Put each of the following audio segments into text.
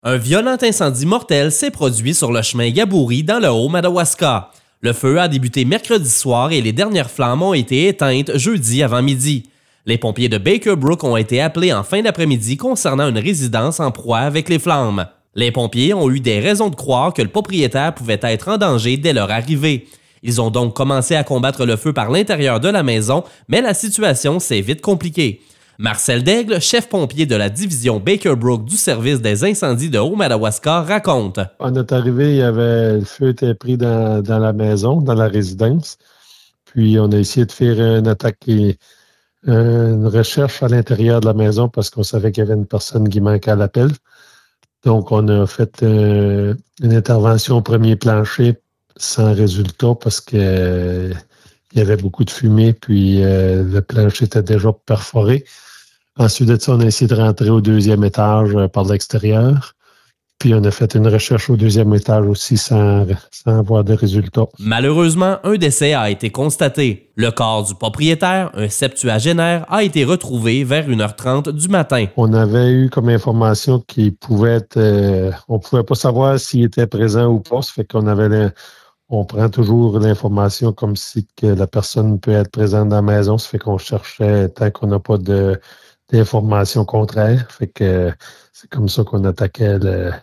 Un violent incendie mortel s'est produit sur le chemin Gabouri dans le Haut-Madawaska. Le feu a débuté mercredi soir et les dernières flammes ont été éteintes jeudi avant midi. Les pompiers de Baker Brook ont été appelés en fin d'après-midi concernant une résidence en proie avec les flammes. Les pompiers ont eu des raisons de croire que le propriétaire pouvait être en danger dès leur arrivée. Ils ont donc commencé à combattre le feu par l'intérieur de la maison, mais la situation s'est vite compliquée. Marcel Daigle, chef pompier de la division Baker Brook du service des incendies de Haut-Madawaska, raconte. À notre arrivée, le feu était pris dans la maison, dans la résidence. Puis on a essayé de faire une recherche à l'intérieur de la maison parce qu'on savait qu'il y avait une personne qui manquait à l'appel. Donc on a fait une intervention au premier plancher sans résultat parce que il y avait beaucoup de fumée, puis le plancher était déjà perforé. Ensuite de ça, on a essayé de rentrer au deuxième étage par l'extérieur. Puis on a fait une recherche au deuxième étage aussi sans avoir de résultats. Malheureusement, un décès a été constaté. Le corps du propriétaire, un septuagénaire, a été retrouvé vers 1h30 du matin. On avait eu comme information qu'il pouvait être... on pouvait pas savoir s'il était présent ou pas. Ça fait on prend toujours l'information comme si que la personne peut être présente dans la maison. Ça fait qu'on cherchait tant qu'on n'a pas d'informations contraires. Fait que c'est comme ça qu'on attaquait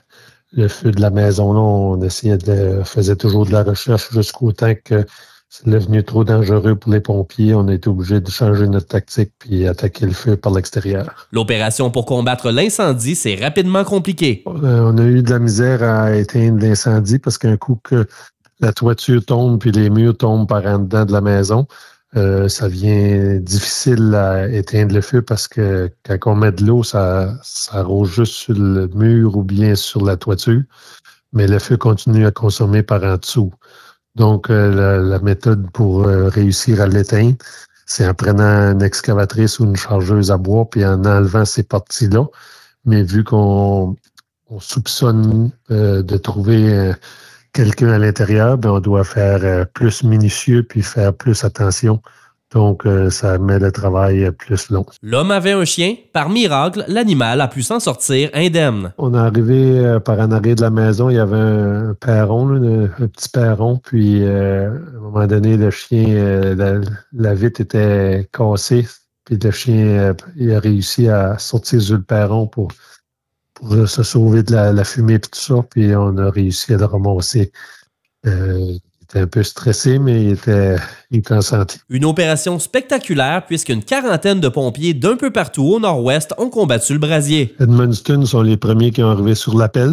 le feu de la maison. Là, on faisait toujours de la recherche jusqu'au temps que c'est devenu trop dangereux pour les pompiers. On a été obligé de changer notre tactique puis attaquer le feu par l'extérieur. L'opération pour combattre l'incendie s'est rapidement compliquée. On a eu de la misère à éteindre l'incendie parce qu'un coup que la toiture tombe puis les murs tombent par en dedans de la maison, ça devient difficile à éteindre le feu parce que quand on met de l'eau, ça arrose juste sur le mur ou bien sur la toiture, mais le feu continue à consommer par en dessous. Donc, la méthode pour réussir à l'éteindre, c'est en prenant une excavatrice ou une chargeuse à bois puis en enlevant ces parties-là. Mais vu qu'on soupçonne de trouver quelqu'un à l'intérieur, ben on doit faire plus minutieux puis faire plus attention. Donc, ça met le travail plus long. L'homme avait un chien. Par miracle, l'animal a pu s'en sortir indemne. On est arrivé par en arrière de la maison. Il y avait un perron, un petit perron. Puis, à un moment donné, le chien, la vitre était cassée. Puis, le chien il a réussi à sortir sur le perron pour se sauver de la fumée et tout ça. Puis, on a réussi à le ramasser. Il était un peu stressé, mais il était en santé. Une opération spectaculaire puisqu'une quarantaine de pompiers d'un peu partout au nord-ouest ont combattu le brasier. Edmundston sont les premiers qui ont arrivé sur l'appel.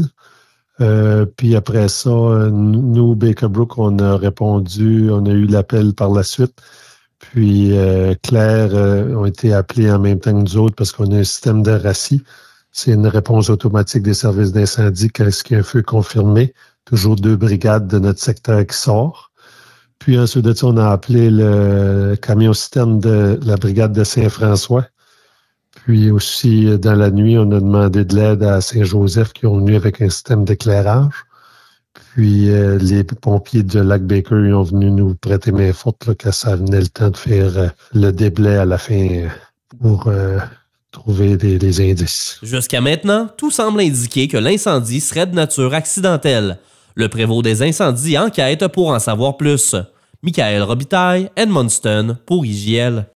Puis après ça, nous, Baker Brook, on a répondu, on a eu l'appel par la suite. Puis Claire ont été appelés en même temps que nous autres parce qu'on a un système de RACI. C'est une réponse automatique des services d'incendie quand il y a un feu confirmé. Toujours 2 brigades de notre secteur qui sort. Puis ensuite de ça, on a appelé le camion-citerne de la brigade de Saint-François. Puis aussi, dans la nuit, on a demandé de l'aide à Saint-Joseph qui ont venu avec un système d'éclairage. Puis les pompiers de Lac-Baker ils ont venu nous prêter main forte là, quand ça venait le temps de faire le déblai à la fin pour trouver des indices. Jusqu'à maintenant, tout semble indiquer que l'incendie serait de nature accidentelle. Le prévôt des incendies enquête pour en savoir plus. Michael Robitaille, Edmundston, pour IJL.